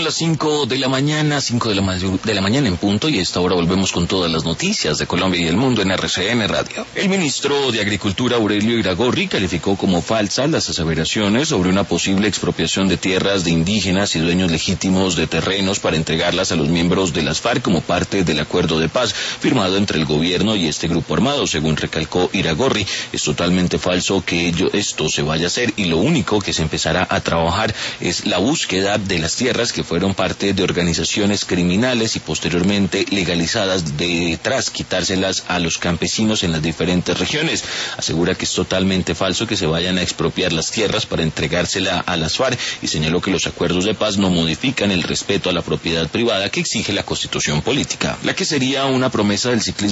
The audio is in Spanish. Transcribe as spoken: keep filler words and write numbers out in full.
las cinco de la mañana, cinco de la, ma de la mañana en punto, y a esta hora volvemos con todas las noticias de Colombia y el mundo en R C N Radio. El ministro de Agricultura, Aurelio Iragorri, calificó como falsas las aseveraciones sobre una posible expropiación de tierras de indígenas y dueños legítimos de terrenos para entregarlas a los miembros de las FARC como parte del acuerdo de paz firmado entre el gobierno y este grupo armado. Según recalcó Iragorri, es totalmente falso que ello, esto se vaya a hacer, y lo único que se empezará a trabajar es la búsqueda de las tierras que fueron parte de organizaciones criminales y posteriormente legalizadas, detrás quitárselas a los campesinos en las diferentes regiones. Asegura que es totalmente falso que se vayan a expropiar las tierras para entregársela a las FARC, y señaló que los acuerdos de paz no modifican el respeto a la propiedad privada que exige la Constitución política. La que sería una promesa del ciclismo